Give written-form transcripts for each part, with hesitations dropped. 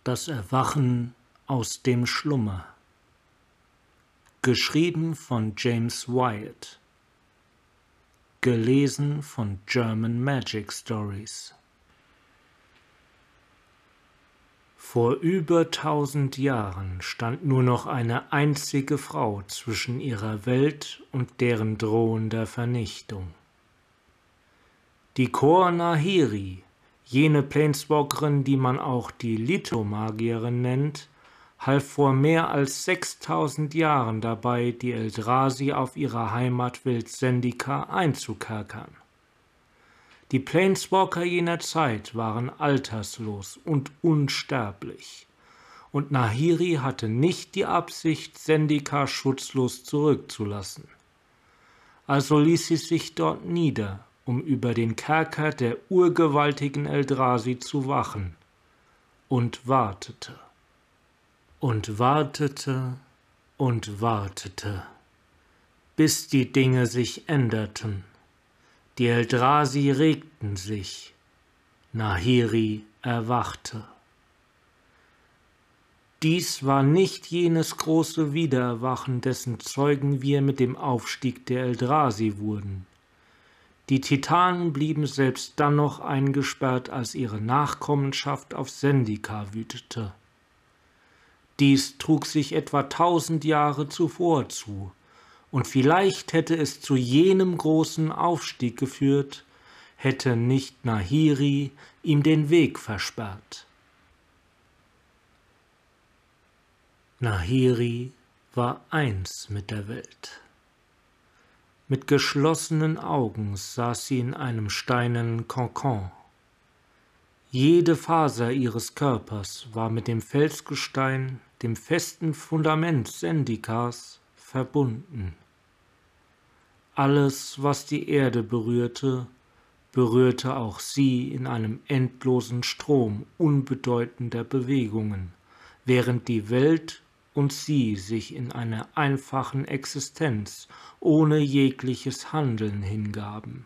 Das Erwachen aus dem Schlummer. Geschrieben von James Wyatt. Gelesen von German Magic Stories. Vor über 1000 Jahren stand nur noch eine einzige Frau zwischen ihrer Welt und deren drohender Vernichtung. Die Kor Nahiri, jene Planeswalkerin, die man auch die Lithomagierin nennt, half vor mehr als 6000 Jahren dabei, die Eldrazi auf ihrer Heimatwelt Zendikar einzukerkern. Die Planeswalker jener Zeit waren alterslos und unsterblich, und Nahiri hatte nicht die Absicht, Zendikar schutzlos zurückzulassen. Also ließ sie sich dort nieder, um über den Kerker der urgewaltigen Eldrazi zu wachen, und wartete. Und wartete und wartete, bis die Dinge sich änderten. Die Eldrazi regten sich. Nahiri erwachte. Dies war nicht jenes große Wiedererwachen, dessen Zeugen wir mit dem Aufstieg der Eldrazi wurden. Die Titanen blieben selbst dann noch eingesperrt, als ihre Nachkommenschaft auf Zendikar wütete. Dies trug sich etwa 1000 Jahre zuvor zu, und vielleicht hätte es zu jenem großen Aufstieg geführt, hätte nicht Nahiri ihm den Weg versperrt. Nahiri war eins mit der Welt. Mit geschlossenen Augen saß sie in einem steinernen Kokon. Jede Faser ihres Körpers war mit dem Felsgestein, dem festen Fundament Zendikars, verbunden. Alles, was die Erde berührte, berührte auch sie in einem endlosen Strom unbedeutender Bewegungen, während die Welt und sie sich in einer einfachen Existenz ohne jegliches Handeln hingaben.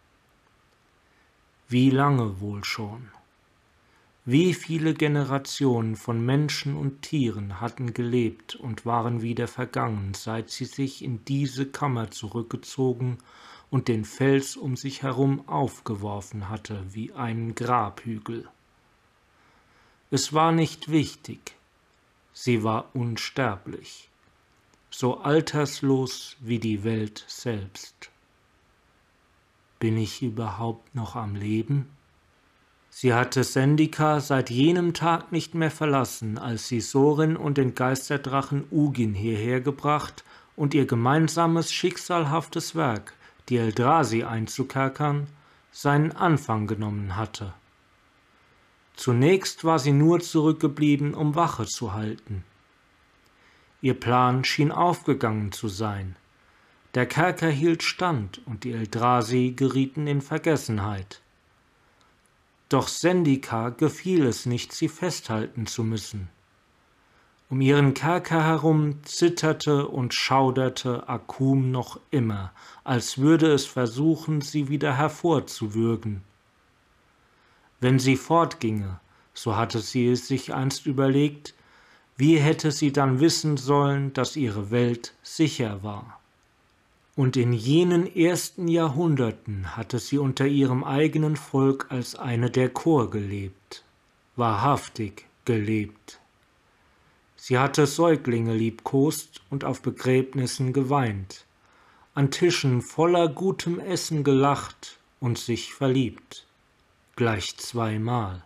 Wie lange wohl schon? Wie viele Generationen von Menschen und Tieren hatten gelebt und waren wieder vergangen, seit sie sich in diese Kammer zurückgezogen und den Fels um sich herum aufgeworfen hatte wie einen Grabhügel. Es war nicht wichtig, sie war unsterblich, so alterslos wie die Welt selbst. Bin ich überhaupt noch am Leben? Sie hatte Zendikar seit jenem Tag nicht mehr verlassen, als sie Sorin und den Geisterdrachen Ugin hierher gebracht und ihr gemeinsames schicksalhaftes Werk, die Eldrazi einzukerkern, seinen Anfang genommen hatte. Zunächst war sie nur zurückgeblieben, um Wache zu halten. Ihr Plan schien aufgegangen zu sein. Der Kerker hielt stand und die Eldrazi gerieten in Vergessenheit. Doch Zendikar gefiel es nicht, sie festhalten zu müssen. Um ihren Kerker herum zitterte und schauderte Akum noch immer, als würde es versuchen, sie wieder hervorzuwürgen. Wenn sie fortginge, so hatte sie es sich einst überlegt, wie hätte sie dann wissen sollen, dass ihre Welt sicher war? Und in jenen ersten Jahrhunderten hatte sie unter ihrem eigenen Volk als eine der Kor gelebt, wahrhaftig gelebt. Sie hatte Säuglinge liebkost und auf Begräbnissen geweint, an Tischen voller gutem Essen gelacht und sich verliebt, gleich zweimal.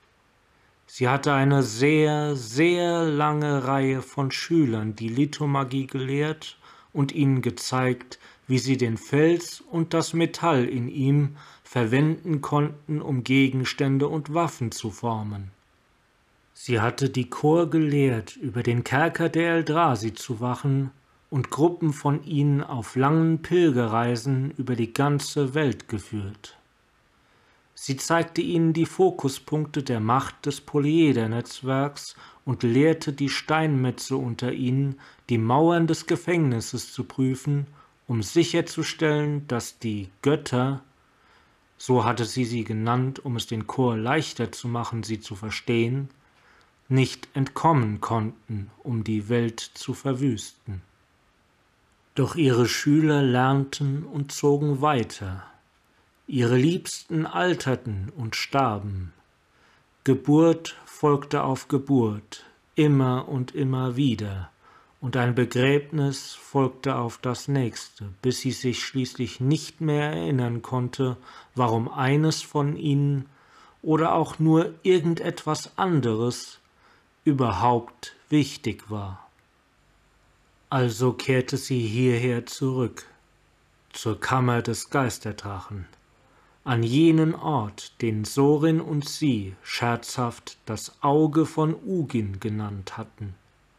Sie hatte eine sehr, sehr lange Reihe von Schülern die Lithomagie gelehrt und ihnen gezeigt, wie sie den Fels und das Metall in ihm verwenden konnten, um Gegenstände und Waffen zu formen. Sie hatte die Kor gelehrt, über den Kerker der Eldrazi zu wachen und Gruppen von ihnen auf langen Pilgerreisen über die ganze Welt geführt. Sie zeigte ihnen die Fokuspunkte der Macht des Polyeder-Netzwerks und lehrte die Steinmetze unter ihnen, die Mauern des Gefängnisses zu prüfen, um sicherzustellen, dass die Götter, so hatte sie genannt, um es den Chor leichter zu machen, sie zu verstehen, nicht entkommen konnten, um die Welt zu verwüsten. Doch ihre Schüler lernten und zogen weiter. Ihre Liebsten alterten und starben. Geburt folgte auf Geburt, immer und immer wieder, und ein Begräbnis folgte auf das nächste, bis sie sich schließlich nicht mehr erinnern konnte, warum eines von ihnen oder auch nur irgendetwas anderes überhaupt wichtig war. Also kehrte sie hierher zurück, zur Kammer des Geisterdrachen, an jenen Ort, den Sorin und sie scherzhaft das Auge von Ugin genannt hatten.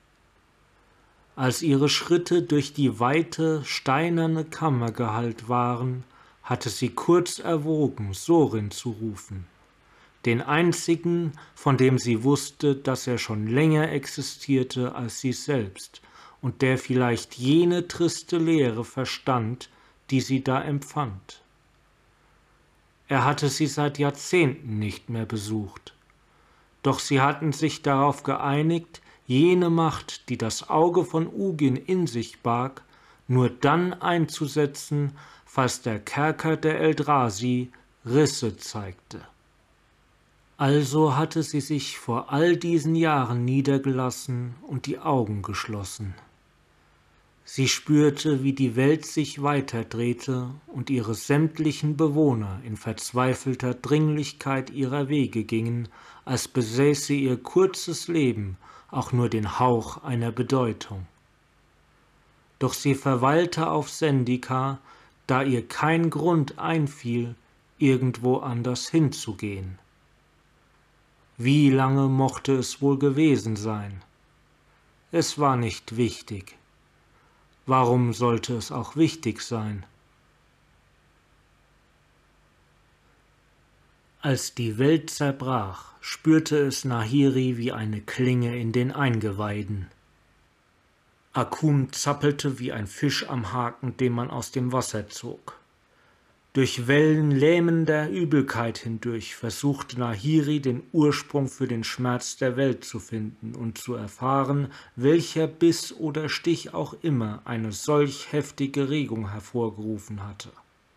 Als ihre Schritte durch die weite, steinerne Kammer gehallt waren, hatte sie kurz erwogen, Sorin zu rufen, den einzigen, von dem sie wusste, dass er schon länger existierte als sie selbst und der vielleicht jene triste Leere verstand, die sie da empfand. Er hatte sie seit Jahrzehnten nicht mehr besucht, doch sie hatten sich darauf geeinigt, jene Macht, die das Auge von Ugin in sich barg, nur dann einzusetzen, falls der Kerker der Eldrazi Risse zeigte. Also hatte sie sich vor all diesen Jahren niedergelassen und die Augen geschlossen. Sie spürte, wie die Welt sich weiterdrehte und ihre sämtlichen Bewohner in verzweifelter Dringlichkeit ihrer Wege gingen, als besäße ihr kurzes Leben auch nur den Hauch einer Bedeutung. Doch sie verweilte auf Zendikar, da ihr kein Grund einfiel, irgendwo anders hinzugehen. Wie lange mochte es wohl gewesen sein? Es war nicht wichtig. Warum sollte es auch wichtig sein? Als die Welt zerbrach, spürte es Nahiri wie eine Klinge in den Eingeweiden. Akum zappelte wie ein Fisch am Haken, den man aus dem Wasser zog. Durch Wellen lähmender Übelkeit hindurch versuchte Nahiri den Ursprung für den Schmerz der Welt zu finden und zu erfahren, welcher Biss oder Stich auch immer eine solch heftige Regung hervorgerufen hatte.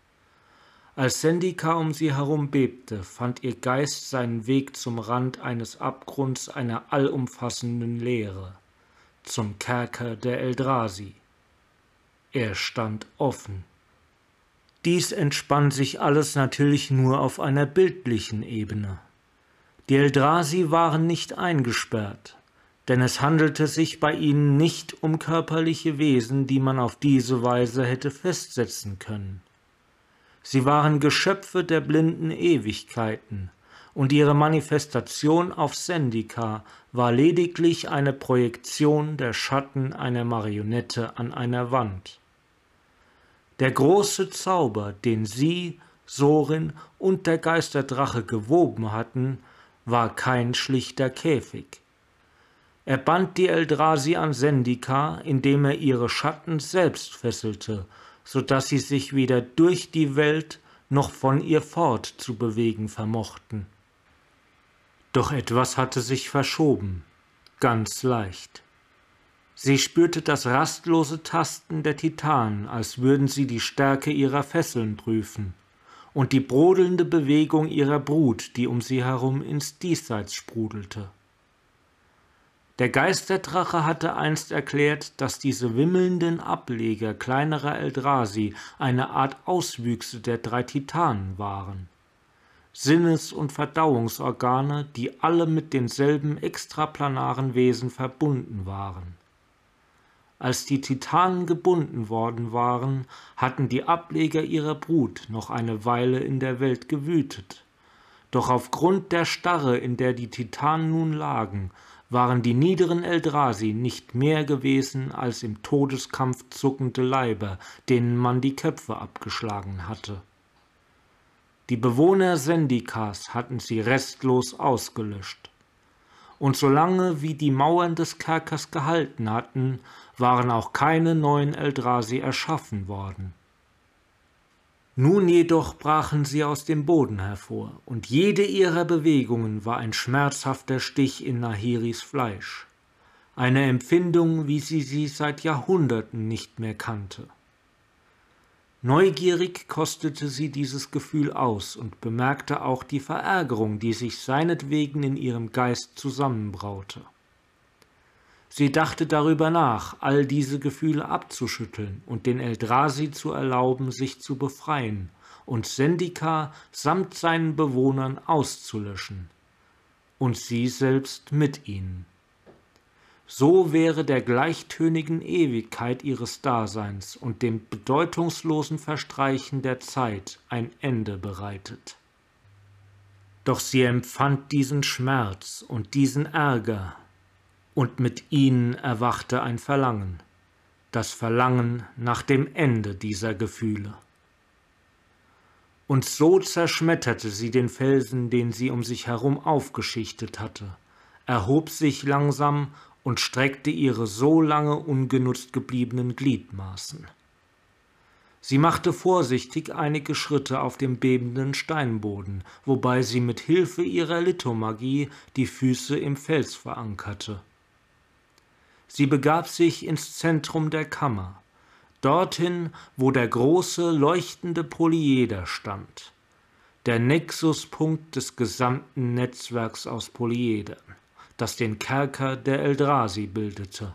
Als Zendikar um sie herum bebte, fand ihr Geist seinen Weg zum Rand eines Abgrunds einer allumfassenden Leere, zum Kerker der Eldrazi. Er stand offen. Dies entspann sich alles natürlich nur auf einer bildlichen Ebene. Die Eldrazi waren nicht eingesperrt, denn es handelte sich bei ihnen nicht um körperliche Wesen, die man auf diese Weise hätte festsetzen können. Sie waren Geschöpfe der blinden Ewigkeiten, und ihre Manifestation auf Zendikar war lediglich eine Projektion der Schatten einer Marionette an einer Wand. Der große Zauber, den sie, Sorin und der Geisterdrache gewoben hatten, war kein schlichter Käfig. Er band die Eldrazi an Zendikar, indem er ihre Schatten selbst fesselte, so dass sie sich weder durch die Welt noch von ihr fort zu bewegen vermochten. Doch etwas hatte sich verschoben, ganz leicht. Sie spürte das rastlose Tasten der Titanen, als würden sie die Stärke ihrer Fesseln prüfen, und die brodelnde Bewegung ihrer Brut, die um sie herum ins Diesseits sprudelte. Der Geisterdrache hatte einst erklärt, dass diese wimmelnden Ableger kleinerer Eldrazi eine Art Auswüchse der 3 Titanen waren. Sinnes- und Verdauungsorgane, die alle mit denselben extraplanaren Wesen verbunden waren. Als die Titanen gebunden worden waren, hatten die Ableger ihrer Brut noch eine Weile in der Welt gewütet. Doch aufgrund der Starre, in der die Titanen nun lagen, waren die niederen Eldrazi nicht mehr gewesen als im Todeskampf zuckende Leiber, denen man die Köpfe abgeschlagen hatte. Die Bewohner Zendikars hatten sie restlos ausgelöscht. Und solange wie die Mauern des Kerkers gehalten hatten, waren auch keine neuen Eldrazi erschaffen worden. Nun jedoch brachen sie aus dem Boden hervor, und jede ihrer Bewegungen war ein schmerzhafter Stich in Nahiris Fleisch, eine Empfindung, wie sie seit Jahrhunderten nicht mehr kannte. Neugierig kostete sie dieses Gefühl aus und bemerkte auch die Verärgerung, die sich seinetwegen in ihrem Geist zusammenbraute. Sie dachte darüber nach, all diese Gefühle abzuschütteln und den Eldrazi zu erlauben, sich zu befreien und Zendikar samt seinen Bewohnern auszulöschen, und sie selbst mit ihnen. So wäre der gleichtönigen Ewigkeit ihres Daseins und dem bedeutungslosen Verstreichen der Zeit ein Ende bereitet. Doch sie empfand diesen Schmerz und diesen Ärger, und mit ihnen erwachte ein Verlangen, das Verlangen nach dem Ende dieser Gefühle. Und so zerschmetterte sie den Felsen, den sie um sich herum aufgeschichtet hatte, erhob sich langsam und streckte ihre so lange ungenutzt gebliebenen Gliedmaßen. Sie machte vorsichtig einige Schritte auf dem bebenden Steinboden, wobei sie mit Hilfe ihrer Lithomagie die Füße im Fels verankerte. Sie begab sich ins Zentrum der Kammer, dorthin, wo der große, leuchtende Polyeder stand, der Nexuspunkt des gesamten Netzwerks aus Polyedern, das den Kerker der Eldrazi bildete.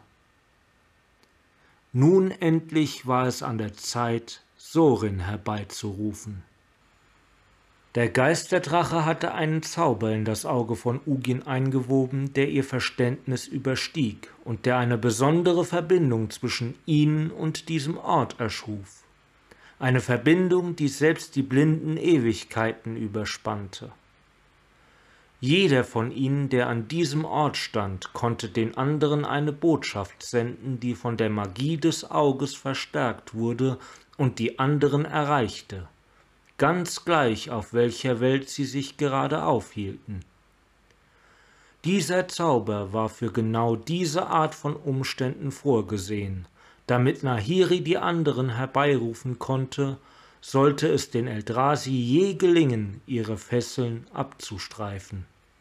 Nun endlich war es an der Zeit, Sorin herbeizurufen. Der Geisterdrache hatte einen Zauber in das Auge von Ugin eingewoben, der ihr Verständnis überstieg und der eine besondere Verbindung zwischen ihnen und diesem Ort erschuf. Eine Verbindung, die selbst die blinden Ewigkeiten überspannte. Jeder von ihnen, der an diesem Ort stand, konnte den anderen eine Botschaft senden, die von der Magie des Auges verstärkt wurde und die anderen erreichte, ganz gleich, auf welcher Welt sie sich gerade aufhielten. Dieser Zauber war für genau diese Art von Umständen vorgesehen, damit Nahiri die anderen herbeirufen konnte, sollte es den Eldrazi je gelingen, ihre Fesseln abzustreifen.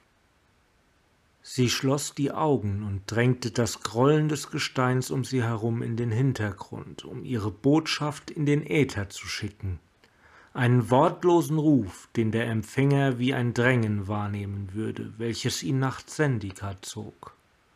Sie schloss die Augen und drängte das Grollen des Gesteins um sie herum in den Hintergrund, um ihre Botschaft in den Äther zu schicken. Einen wortlosen Ruf, den der Empfänger wie ein Drängen wahrnehmen würde, welches ihn nach Zendikar zog.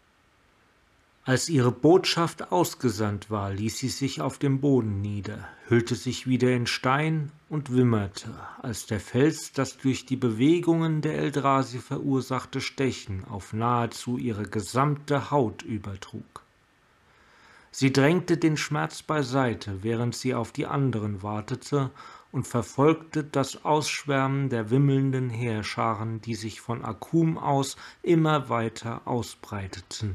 Als ihre Botschaft ausgesandt war, ließ sie sich auf dem Boden nieder, hüllte sich wieder in Stein und wimmerte, als der Fels das durch die Bewegungen der Eldrazi verursachte Stechen auf nahezu ihre gesamte Haut übertrug. Sie drängte den Schmerz beiseite, während sie auf die anderen wartete, und verfolgte das Ausschwärmen der wimmelnden Heerscharen, die sich von Akum aus immer weiter ausbreiteten.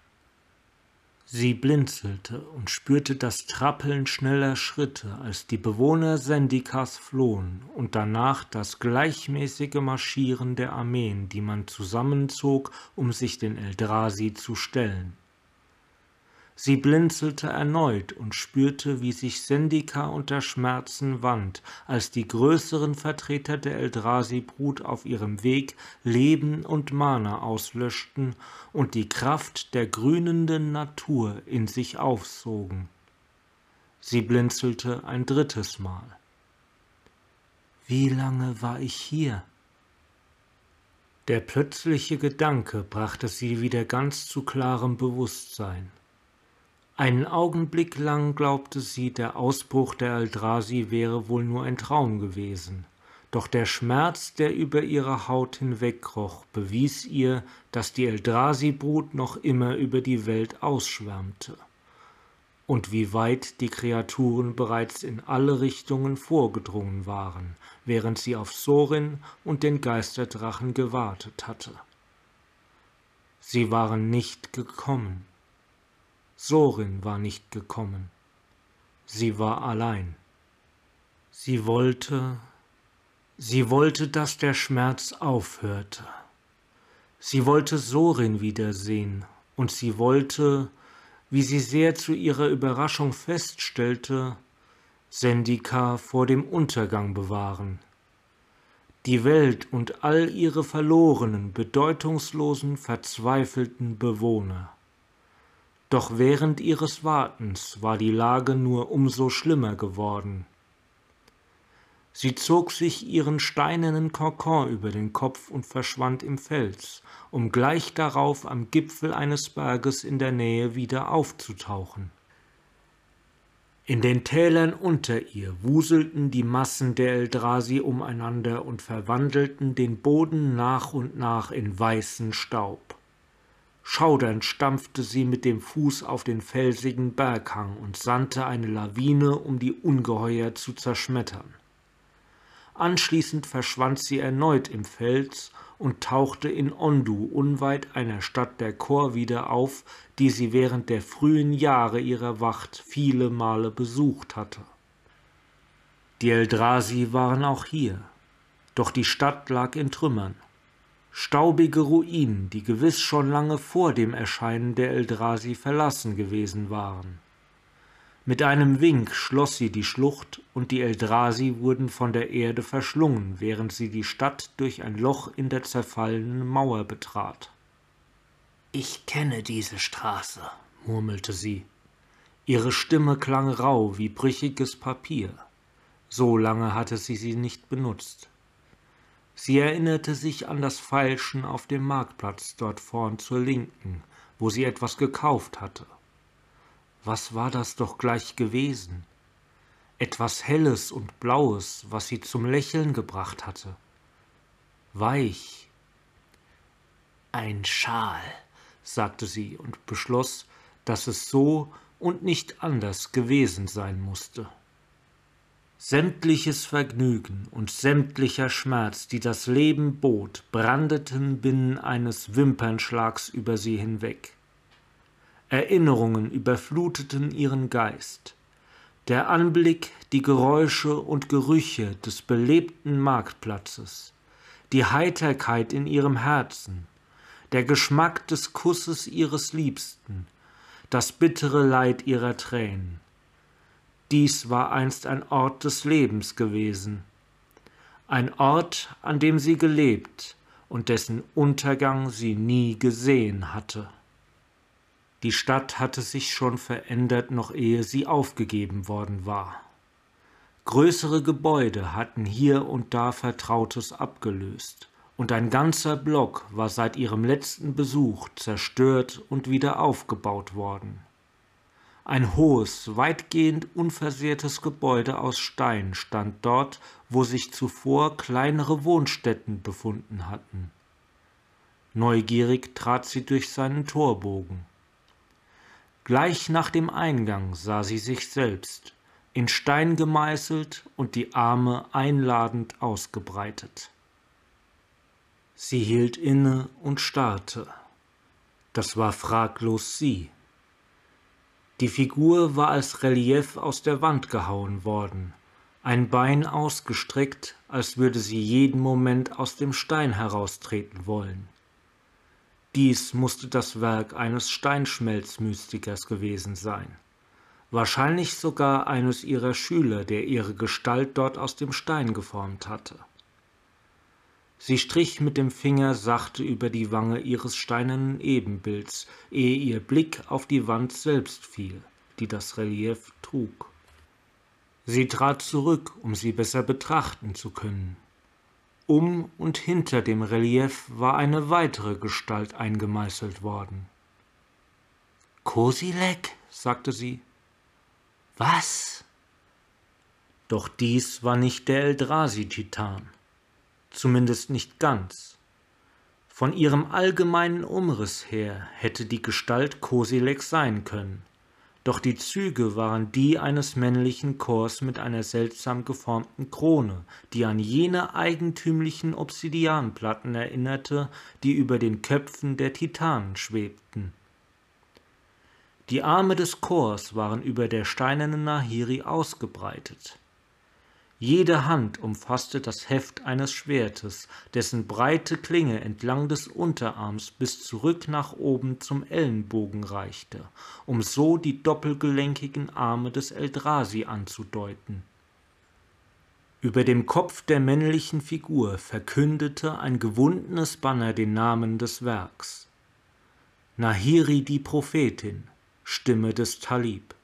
Sie blinzelte und spürte das Trappeln schneller Schritte, als die Bewohner Zendikars flohen, und danach das gleichmäßige Marschieren der Armeen, die man zusammenzog, um sich den Eldrazi zu stellen. Sie blinzelte erneut und spürte, wie sich Zendikar unter Schmerzen wand, als die größeren Vertreter der Eldrazi-Brut auf ihrem Weg Leben und Mana auslöschten und die Kraft der grünenden Natur in sich aufsogen. Sie blinzelte ein drittes Mal. Wie lange war ich hier? Der plötzliche Gedanke brachte sie wieder ganz zu klarem Bewusstsein. Einen Augenblick lang glaubte sie, der Ausbruch der Eldrazi wäre wohl nur ein Traum gewesen, doch der Schmerz, der über ihre Haut hinwegkroch, bewies ihr, dass die Eldrazi-Brut noch immer über die Welt ausschwärmte und wie weit die Kreaturen bereits in alle Richtungen vorgedrungen waren, während sie auf Sorin und den Geisterdrachen gewartet hatte. Sie waren nicht gekommen. Sorin war nicht gekommen. Sie war allein. Sie wollte, dass der Schmerz aufhörte. Sie wollte Sorin wiedersehen, und sie wollte, wie sie sehr zu ihrer Überraschung feststellte, Zendikar vor dem Untergang bewahren. Die Welt und all ihre verlorenen, bedeutungslosen, verzweifelten Bewohner. Doch während ihres Wartens war die Lage nur umso schlimmer geworden. Sie zog sich ihren steinernen Kokon über den Kopf und verschwand im Fels, um gleich darauf am Gipfel eines Berges in der Nähe wieder aufzutauchen. In den Tälern unter ihr wuselten die Massen der Eldrazi umeinander und verwandelten den Boden nach und nach in weißen Staub. Schaudernd stampfte sie mit dem Fuß auf den felsigen Berghang und sandte eine Lawine, um die Ungeheuer zu zerschmettern. Anschließend verschwand sie erneut im Fels und tauchte in Ondu unweit einer Stadt der Kor wieder auf, die sie während der frühen Jahre ihrer Wacht viele Male besucht hatte. Die Eldrazi waren auch hier, doch die Stadt lag in Trümmern. Staubige Ruinen, die gewiss schon lange vor dem Erscheinen der Eldrazi verlassen gewesen waren. Mit einem Wink schloss sie die Schlucht und die Eldrazi wurden von der Erde verschlungen, während sie die Stadt durch ein Loch in der zerfallenen Mauer betrat. »Ich kenne diese Straße«, murmelte sie. Ihre Stimme klang rau wie brüchiges Papier. So lange hatte sie nicht benutzt. Sie erinnerte sich an das Feilschen auf dem Marktplatz dort vorn zur Linken, wo sie etwas gekauft hatte. Was war das doch gleich gewesen? Etwas Helles und Blaues, was sie zum Lächeln gebracht hatte. Weich. »Ein Schal«, sagte sie und beschloss, dass es so und nicht anders gewesen sein musste. Sämtliches Vergnügen und sämtlicher Schmerz, die das Leben bot, brandeten binnen eines Wimpernschlags über sie hinweg. Erinnerungen überfluteten ihren Geist. Der Anblick, die Geräusche und Gerüche des belebten Marktplatzes, die Heiterkeit in ihrem Herzen, der Geschmack des Kusses ihres Liebsten, das bittere Leid ihrer Tränen. Dies war einst ein Ort des Lebens gewesen, ein Ort, an dem sie gelebt und dessen Untergang sie nie gesehen hatte. Die Stadt hatte sich schon verändert, noch ehe sie aufgegeben worden war. Größere Gebäude hatten hier und da Vertrautes abgelöst, und ein ganzer Block war seit ihrem letzten Besuch zerstört und wieder aufgebaut worden. Ein hohes, weitgehend unversehrtes Gebäude aus Stein stand dort, wo sich zuvor kleinere Wohnstätten befunden hatten. Neugierig trat sie durch seinen Torbogen. Gleich nach dem Eingang sah sie sich selbst, in Stein gemeißelt und die Arme einladend ausgebreitet. Sie hielt inne und starrte. Das war fraglos sie. Die Figur war als Relief aus der Wand gehauen worden, ein Bein ausgestreckt, als würde sie jeden Moment aus dem Stein heraustreten wollen. Dies musste das Werk eines Steinschmelzmystikers gewesen sein, wahrscheinlich sogar eines ihrer Schüler, der ihre Gestalt dort aus dem Stein geformt hatte. Sie strich mit dem Finger sachte über die Wange ihres steinernen Ebenbilds, ehe ihr Blick auf die Wand selbst fiel, die das Relief trug. Sie trat zurück, um sie besser betrachten zu können. Um und hinter dem Relief war eine weitere Gestalt eingemeißelt worden. »Kozilek«, sagte sie. »Was?« Doch dies war nicht der Eldrazi-Titan, zumindest nicht ganz. Von ihrem allgemeinen Umriss her hätte die Gestalt Kozilek sein können, doch die Züge waren die eines männlichen Kors mit einer seltsam geformten Krone, die an jene eigentümlichen Obsidianplatten erinnerte, die über den Köpfen der Titanen schwebten. Die Arme des Chors waren über der steinernen Nahiri ausgebreitet. Jede Hand umfasste das Heft eines Schwertes, dessen breite Klinge entlang des Unterarms bis zurück nach oben zum Ellenbogen reichte, um so die doppelgelenkigen Arme des Eldrazi anzudeuten. Über dem Kopf der männlichen Figur verkündete ein gewundenes Banner den Namen des Werks. Nahiri die Prophetin, Stimme des Talib.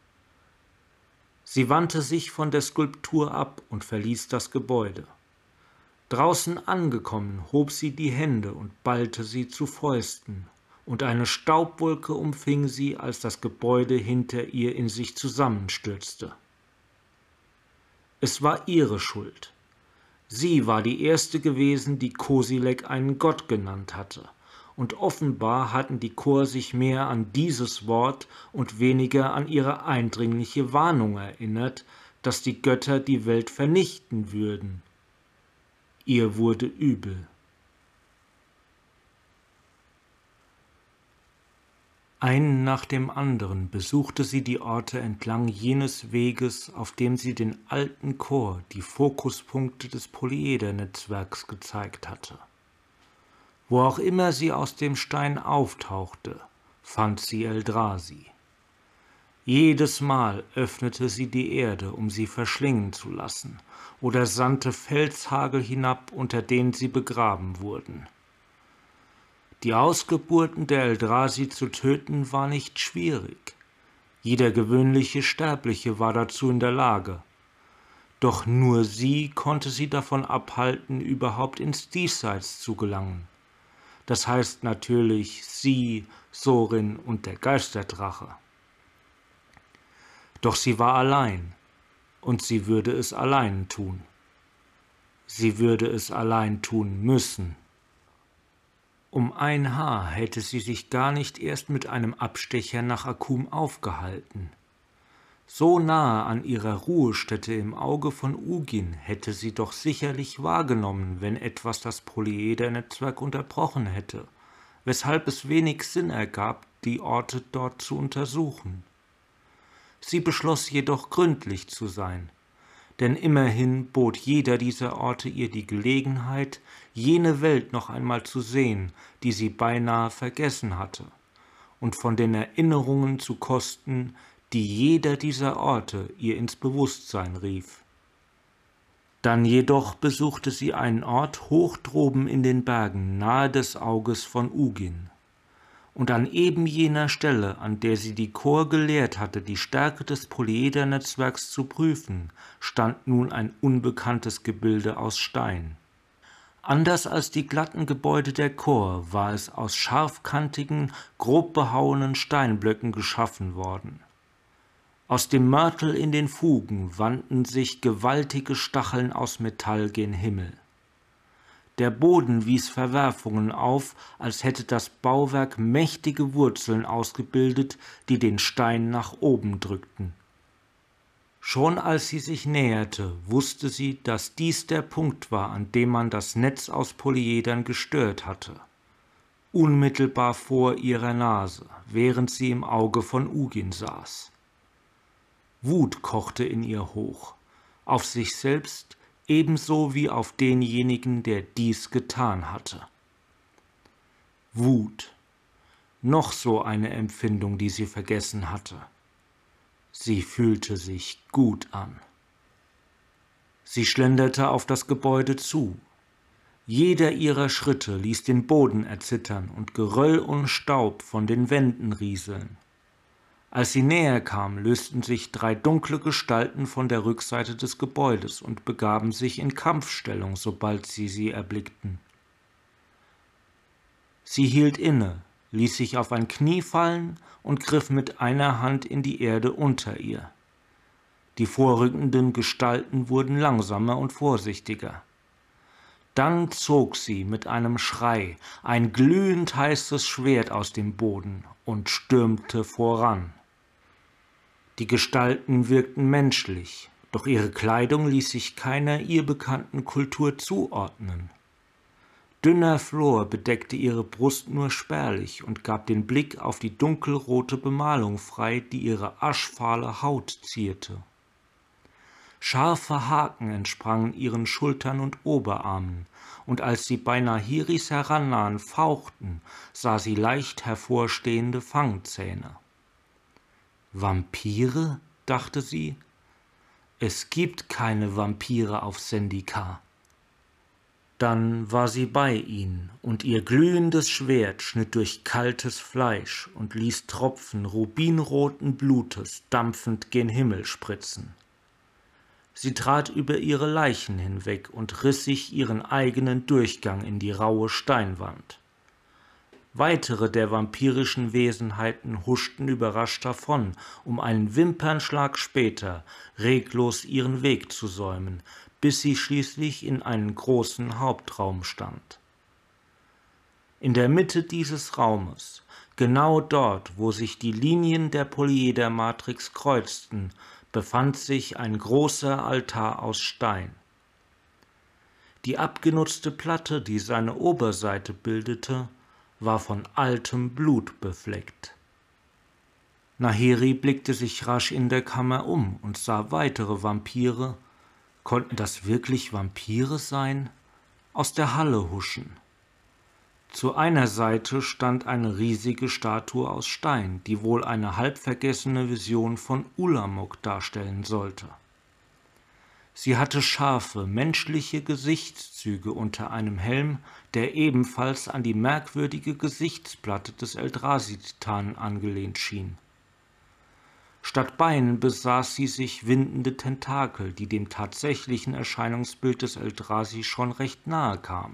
Sie wandte sich von der Skulptur ab und verließ das Gebäude. Draußen angekommen, hob sie die Hände und ballte sie zu Fäusten, und eine Staubwolke umfing sie, als das Gebäude hinter ihr in sich zusammenstürzte. Es war ihre Schuld. Sie war die erste gewesen, die Kosilek einen Gott genannt hatte, und offenbar hatten die Chor sich mehr an dieses Wort und weniger an ihre eindringliche Warnung erinnert, dass die Götter die Welt vernichten würden. Ihr wurde übel. Einen nach dem anderen besuchte sie die Orte entlang jenes Weges, auf dem sie den alten Chor die Fokuspunkte des Polyeder-Netzwerks gezeigt hatte. Wo auch immer sie aus dem Stein auftauchte, fand sie Eldrazi. Jedes Mal öffnete sie die Erde, um sie verschlingen zu lassen, oder sandte Felshagel hinab, unter denen sie begraben wurden. Die Ausgeburten der Eldrazi zu töten war nicht schwierig. Jeder gewöhnliche Sterbliche war dazu in der Lage. Doch nur sie konnte sie davon abhalten, überhaupt ins Diesseits zu gelangen. Das heißt natürlich sie, Sorin und der Geisterdrache. Doch sie war allein, und sie würde es allein tun. Sie würde es allein tun müssen. Um ein Haar hätte sie sich gar nicht erst mit einem Abstecher nach Akum aufgehalten. So nahe an ihrer Ruhestätte im Auge von Ugin hätte sie doch sicherlich wahrgenommen, wenn etwas das Polyeder-Netzwerk unterbrochen hätte, weshalb es wenig Sinn ergab, die Orte dort zu untersuchen. Sie beschloss jedoch gründlich zu sein, denn immerhin bot jeder dieser Orte ihr die Gelegenheit, jene Welt noch einmal zu sehen, die sie beinahe vergessen hatte, und von den Erinnerungen zu kosten, die jeder dieser Orte ihr ins Bewusstsein rief. Dann jedoch besuchte sie einen Ort hoch droben in den Bergen, nahe des Auges von Ugin. Und an eben jener Stelle, an der sie die Chor gelehrt hatte, die Stärke des Polyeder-Netzwerks zu prüfen, stand nun ein unbekanntes Gebilde aus Stein. Anders als die glatten Gebäude der Chor war es aus scharfkantigen, grob behauenen Steinblöcken geschaffen worden. Aus dem Mörtel in den Fugen wandten sich gewaltige Stacheln aus Metall gen Himmel. Der Boden wies Verwerfungen auf, als hätte das Bauwerk mächtige Wurzeln ausgebildet, die den Stein nach oben drückten. Schon als sie sich näherte, wusste sie, dass dies der Punkt war, an dem man das Netz aus Polyedern gestört hatte. Unmittelbar vor ihrer Nase, während sie im Auge von Ugin saß. Wut kochte in ihr hoch, auf sich selbst ebenso wie auf denjenigen, der dies getan hatte. Wut, noch so eine Empfindung, die sie vergessen hatte. Sie fühlte sich gut an. Sie schlenderte auf das Gebäude zu. Jeder ihrer Schritte ließ den Boden erzittern und Geröll und Staub von den Wänden rieseln. Als sie näher kam, lösten sich 3 dunkle Gestalten von der Rückseite des Gebäudes und begaben sich in Kampfstellung, sobald sie erblickten. Sie hielt inne, ließ sich auf ein Knie fallen und griff mit einer Hand in die Erde unter ihr. Die vorrückenden Gestalten wurden langsamer und vorsichtiger. Dann zog sie mit einem Schrei ein glühend heißes Schwert aus dem Boden und stürmte voran. Die Gestalten wirkten menschlich, doch ihre Kleidung ließ sich keiner ihr bekannten Kultur zuordnen. Dünner Flor bedeckte ihre Brust nur spärlich und gab den Blick auf die dunkelrote Bemalung frei, die ihre aschfahle Haut zierte. Scharfe Haken entsprangen ihren Schultern und Oberarmen, und als sie bei Nahiris herannahen, fauchten, sah sie leicht hervorstehende Fangzähne. »Vampire?« dachte sie. »Es gibt keine Vampire auf Zendikar.« Dann war sie bei ihnen, und ihr glühendes Schwert schnitt durch kaltes Fleisch und ließ Tropfen rubinroten Blutes dampfend gen Himmel spritzen. Sie trat über ihre Leichen hinweg und riss sich ihren eigenen Durchgang in die raue Steinwand. Weitere der vampirischen Wesenheiten huschten überrascht davon, um einen Wimpernschlag später reglos ihren Weg zu säumen, bis sie schließlich in einen großen Hauptraum stand. In der Mitte dieses Raumes, genau dort, wo sich die Linien der Polyedermatrix kreuzten, befand sich ein großer Altar aus Stein. Die abgenutzte Platte, die seine Oberseite bildete, war von altem Blut befleckt. Nahiri blickte sich rasch in der Kammer um und sah weitere Vampire, konnten das wirklich Vampire sein, aus der Halle huschen. Zu einer Seite stand eine riesige Statue aus Stein, die wohl eine halbvergessene Vision von Ulamog darstellen sollte. Sie hatte scharfe, menschliche Gesichtszüge unter einem Helm, der ebenfalls an die merkwürdige Gesichtsplatte des Eldrazi-Titanen angelehnt schien. Statt Beinen besaß sie sich windende Tentakel, die dem tatsächlichen Erscheinungsbild des Eldrazi schon recht nahe kamen.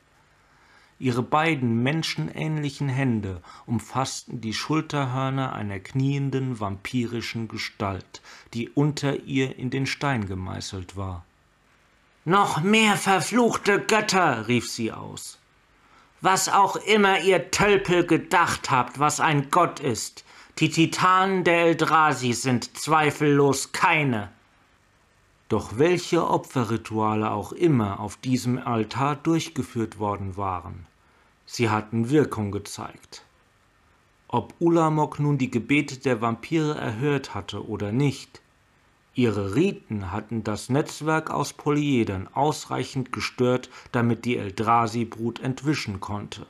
Ihre beiden menschenähnlichen Hände umfassten die Schulterhörner einer knienden vampirischen Gestalt, die unter ihr in den Stein gemeißelt war. »Noch mehr verfluchte Götter«, rief sie aus. »Was auch immer ihr Tölpel gedacht habt, was ein Gott ist, die Titanen der Eldrazi sind zweifellos keine.« Doch welche Opferrituale auch immer auf diesem Altar durchgeführt worden waren, sie hatten Wirkung gezeigt. Ob Ulamog nun die Gebete der Vampire erhört hatte oder nicht, ihre Riten hatten das Netzwerk aus Polyedern ausreichend gestört, damit die Eldrazi-Brut entwischen konnte.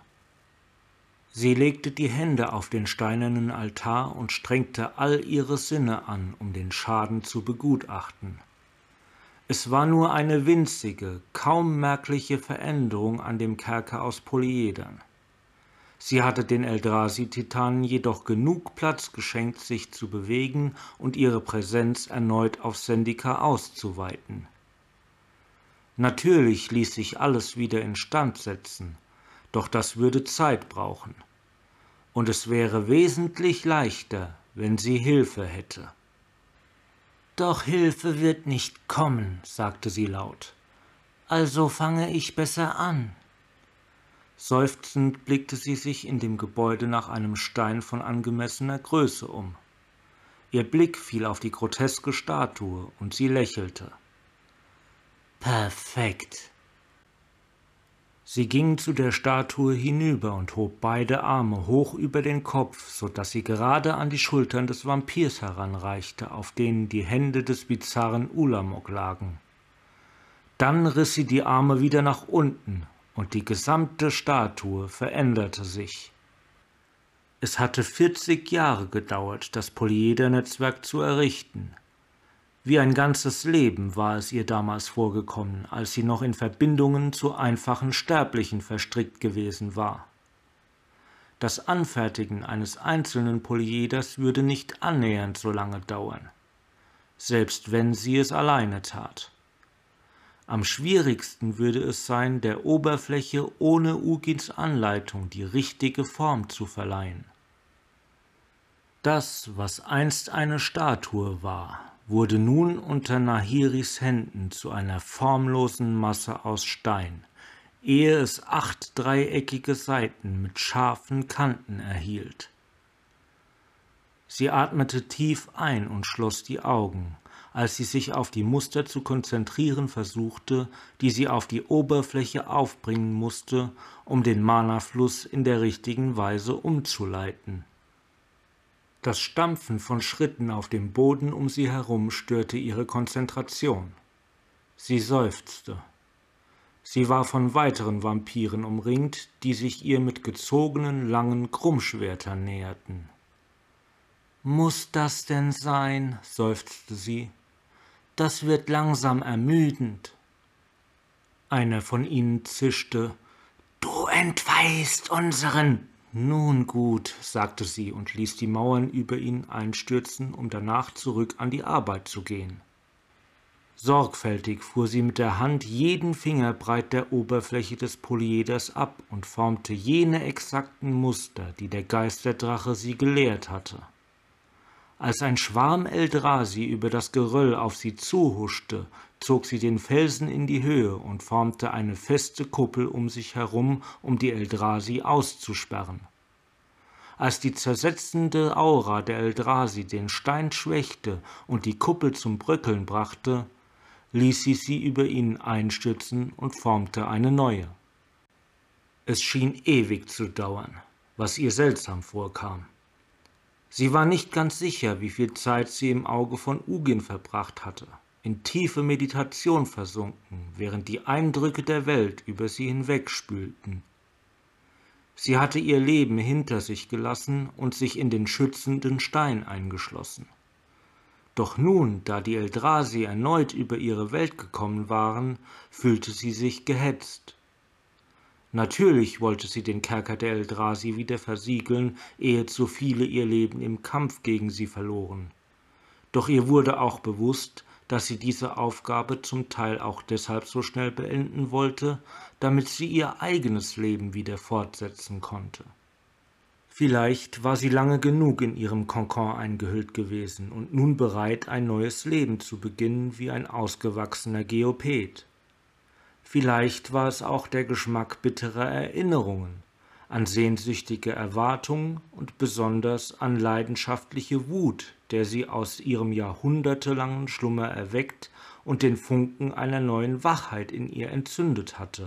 Sie legte die Hände auf den steinernen Altar und strengte all ihre Sinne an, um den Schaden zu begutachten. Es war nur eine winzige, kaum merkliche Veränderung an dem Kerker aus Polyedern. Sie hatte den Eldrazi-Titanen jedoch genug Platz geschenkt, sich zu bewegen und ihre Präsenz erneut auf Zendikar auszuweiten. Natürlich ließ sich alles wieder instand setzen, doch das würde Zeit brauchen. Und es wäre wesentlich leichter, wenn sie Hilfe hätte. »Doch Hilfe wird nicht kommen«, sagte sie laut. »Also fange ich besser an.« Seufzend blickte sie sich in dem Gebäude nach einem Stein von angemessener Größe um. Ihr Blick fiel auf die groteske Statue und sie lächelte. »Perfekt.« Sie ging zu der Statue hinüber und hob beide Arme hoch über den Kopf, so dass sie gerade an die Schultern des Vampirs heranreichte, auf denen die Hände des bizarren Ulamog lagen. Dann riss sie die Arme wieder nach unten, und die gesamte Statue veränderte sich. Es hatte 40 Jahre gedauert, das Polyeder-Netzwerk zu errichten. Wie ein ganzes Leben war es ihr damals vorgekommen, als sie noch in Verbindungen zu einfachen Sterblichen verstrickt gewesen war. Das Anfertigen eines einzelnen Polyeders würde nicht annähernd so lange dauern, selbst wenn sie es alleine tat. Am schwierigsten würde es sein, der Oberfläche ohne Ugins Anleitung die richtige Form zu verleihen. Das, was einst eine Statue war, wurde nun unter Nahiris Händen zu einer formlosen Masse aus Stein, ehe es 8 dreieckige Seiten mit scharfen Kanten erhielt. Sie atmete tief ein und schloss die Augen, als sie sich auf die Muster zu konzentrieren versuchte, die sie auf die Oberfläche aufbringen musste, um den Mana-Fluss in der richtigen Weise umzuleiten. Das Stampfen von Schritten auf dem Boden um sie herum störte ihre Konzentration. Sie seufzte. Sie war von weiteren Vampiren umringt, die sich ihr mit gezogenen, langen Krummschwertern näherten. »Muss das denn sein?« seufzte sie. »Das wird langsam ermüdend.« Einer von ihnen zischte. »Du entweihst unseren!« »Nun gut«, sagte sie und ließ die Mauern über ihn einstürzen, um danach zurück an die Arbeit zu gehen. Sorgfältig fuhr sie mit der Hand jeden Fingerbreit der Oberfläche des Polyeders ab und formte jene exakten Muster, die der Geisterdrache sie gelehrt hatte. Als ein Schwarm Eldrazi über das Geröll auf sie zuhuschte, zog sie den Felsen in die Höhe und formte eine feste Kuppel um sich herum, um die Eldrazi auszusperren. Als die zersetzende Aura der Eldrazi den Stein schwächte und die Kuppel zum Bröckeln brachte, ließ sie über ihn einstürzen und formte eine neue. Es schien ewig zu dauern, was ihr seltsam vorkam. Sie war nicht ganz sicher, wie viel Zeit sie im Auge von Ugin verbracht hatte, in tiefe Meditation versunken, während die Eindrücke der Welt über sie hinwegspülten. Sie hatte ihr Leben hinter sich gelassen und sich in den schützenden Stein eingeschlossen. Doch nun, da die Eldrazi erneut über ihre Welt gekommen waren, fühlte sie sich gehetzt. Natürlich wollte sie den Kerker der Eldrazi wieder versiegeln, ehe zu viele ihr Leben im Kampf gegen sie verloren. Doch ihr wurde auch bewusst, dass sie diese Aufgabe zum Teil auch deshalb so schnell beenden wollte, damit sie ihr eigenes Leben wieder fortsetzen konnte. Vielleicht war sie lange genug in ihrem Kokon eingehüllt gewesen und nun bereit, ein neues Leben zu beginnen wie ein ausgewachsener Geopet. Vielleicht war es auch der Geschmack bitterer Erinnerungen, an sehnsüchtige Erwartungen und besonders an leidenschaftliche Wut, der sie aus ihrem jahrhundertelangen Schlummer erweckt und den Funken einer neuen Wachheit in ihr entzündet hatte.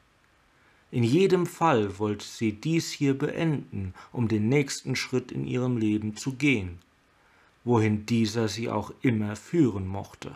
In jedem Fall wollte sie dies hier beenden, um den nächsten Schritt in ihrem Leben zu gehen, wohin dieser sie auch immer führen mochte.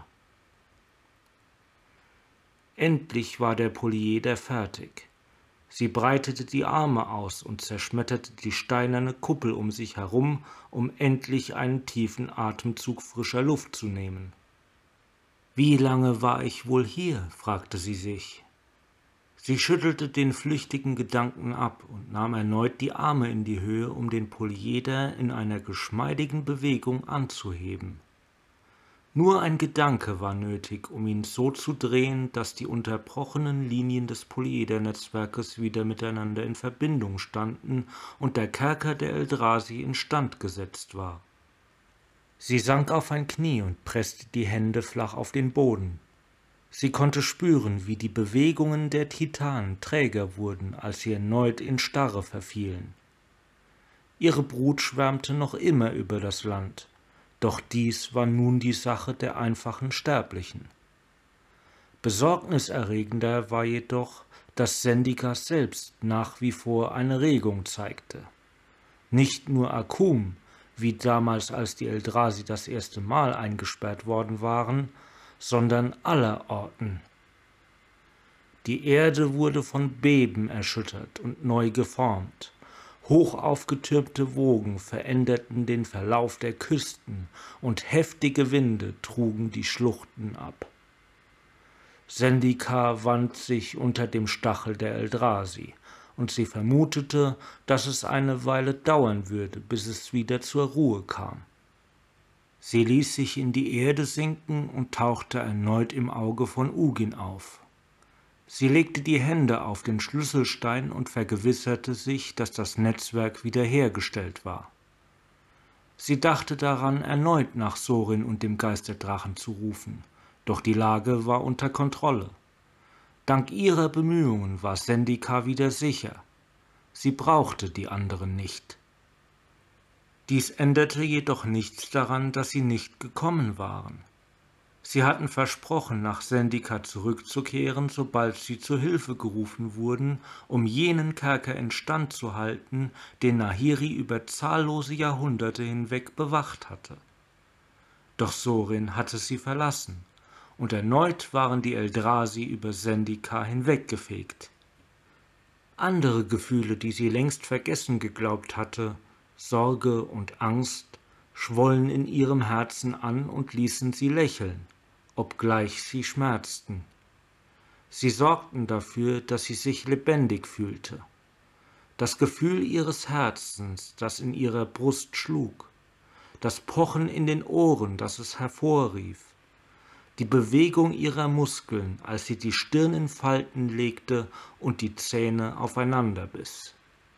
Endlich war der Polyeder fertig. Sie breitete die Arme aus und zerschmetterte die steinerne Kuppel um sich herum, um endlich einen tiefen Atemzug frischer Luft zu nehmen. »Wie lange war ich wohl hier?« fragte sie sich. Sie schüttelte den flüchtigen Gedanken ab und nahm erneut die Arme in die Höhe, um den Polyeder in einer geschmeidigen Bewegung anzuheben. Nur ein Gedanke war nötig, um ihn so zu drehen, dass die unterbrochenen Linien des Polyeder-Netzwerkes wieder miteinander in Verbindung standen und der Kerker der Eldrazi instand gesetzt war. Sie sank auf ein Knie und presste die Hände flach auf den Boden. Sie konnte spüren, wie die Bewegungen der Titanen träger wurden, als sie erneut in Starre verfielen. Ihre Brut schwärmte noch immer über das Land, doch dies war nun die Sache der einfachen Sterblichen. Besorgniserregender war jedoch, dass Zendika selbst nach wie vor eine Regung zeigte. Nicht nur Akum, wie damals, als die Eldrazi das erste Mal eingesperrt worden waren, sondern allerorten. Die Erde wurde von Beben erschüttert und neu geformt. Hoch aufgetürmte Wogen veränderten den Verlauf der Küsten und heftige Winde trugen die Schluchten ab. Zendika wand sich unter dem Stachel der Eldrazi, und sie vermutete, dass es eine Weile dauern würde, bis es wieder zur Ruhe kam. Sie ließ sich in die Erde sinken und tauchte erneut im Auge von Ugin auf. Sie legte die Hände auf den Schlüsselstein und vergewisserte sich, dass das Netzwerk wiederhergestellt war. Sie dachte daran, erneut nach Sorin und dem Geisterdrachen zu rufen, doch die Lage war unter Kontrolle. Dank ihrer Bemühungen war Zendika wieder sicher. Sie brauchte die anderen nicht. Dies änderte jedoch nichts daran, dass sie nicht gekommen waren. Sie hatten versprochen, nach Sendika zurückzukehren, sobald sie zu Hilfe gerufen wurden, um jenen Kerker instand zu halten, den Nahiri über zahllose Jahrhunderte hinweg bewacht hatte. Doch Sorin hatte sie verlassen, und erneut waren die Eldrazi über Sendika hinweggefegt. Andere Gefühle, die sie längst vergessen geglaubt hatte, Sorge und Angst, schwollen in ihrem Herzen an und ließen sie lächeln, obgleich sie schmerzten. Sie sorgten dafür, dass sie sich lebendig fühlte. Das Gefühl ihres Herzens, das in ihrer Brust schlug, das Pochen in den Ohren, das es hervorrief, die Bewegung ihrer Muskeln, als sie die Stirn in Falten legte und die Zähne aufeinander biss.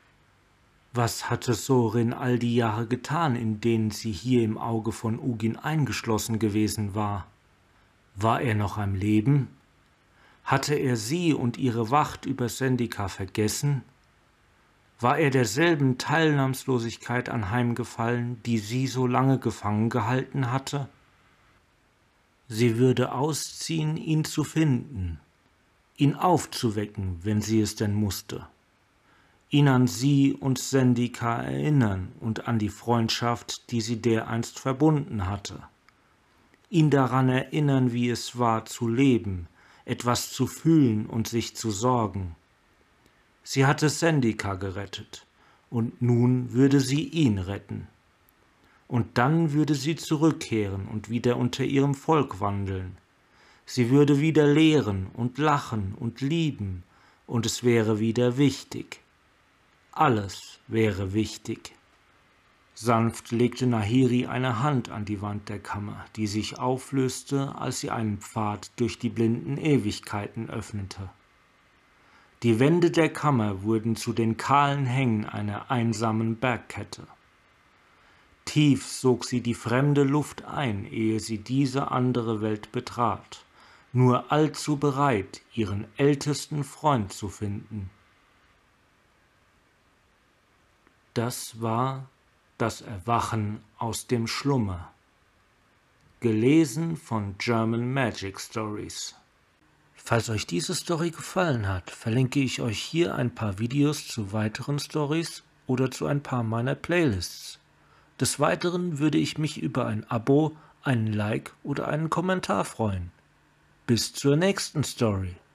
Was hatte Sorin all die Jahre getan, in denen sie hier im Auge von Ugin eingeschlossen gewesen war? War er noch am Leben? Hatte er sie und ihre Wacht über Sendika vergessen? War er derselben Teilnahmslosigkeit anheimgefallen, die sie so lange gefangen gehalten hatte? Sie würde ausziehen, ihn zu finden, ihn aufzuwecken, wenn sie es denn musste, ihn an sie und Sendika erinnern und an die Freundschaft, die sie dereinst verbunden hatte, ihn daran erinnern, wie es war, zu leben, etwas zu fühlen und sich zu sorgen. Sie hatte Sendika gerettet, und nun würde sie ihn retten. Und dann würde sie zurückkehren und wieder unter ihrem Volk wandeln. Sie würde wieder lehren und lachen und lieben, und es wäre wieder wichtig. Alles wäre wichtig. Sanft legte Nahiri eine Hand an die Wand der Kammer, die sich auflöste, als sie einen Pfad durch die blinden Ewigkeiten öffnete. Die Wände der Kammer wurden zu den kahlen Hängen einer einsamen Bergkette. Tief sog sie die fremde Luft ein, ehe sie diese andere Welt betrat, nur allzu bereit, ihren ältesten Freund zu finden. Das war das Erwachen aus dem Schlummer. Gelesen von German Magic Stories. Falls euch diese Story gefallen hat, verlinke ich euch hier ein paar Videos zu weiteren Stories oder zu ein paar meiner Playlists. Des Weiteren würde ich mich über ein Abo, einen Like oder einen Kommentar freuen. Bis zur nächsten Story.